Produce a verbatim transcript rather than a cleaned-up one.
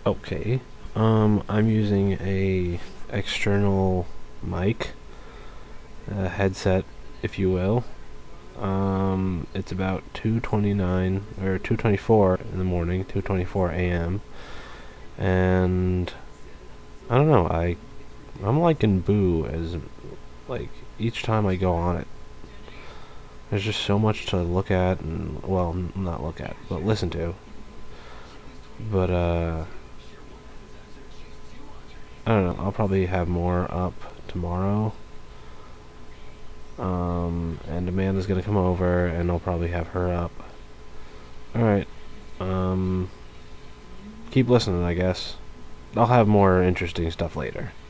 Okay. Um, I'm using a external mic, a headset, if you will. Um, it's about two twenty-nine or two twenty-four in the morning, two twenty-four a m. And I don't know. I I'm liking Boo as like each time I go on it. There's just so much to look at and well, not look at, but listen to. But uh, I don't know. I'll probably have more up tomorrow. Um, and Amanda's gonna come over, and I'll probably have her up. All right. Um, keep listening, I guess. I'll have more interesting stuff later.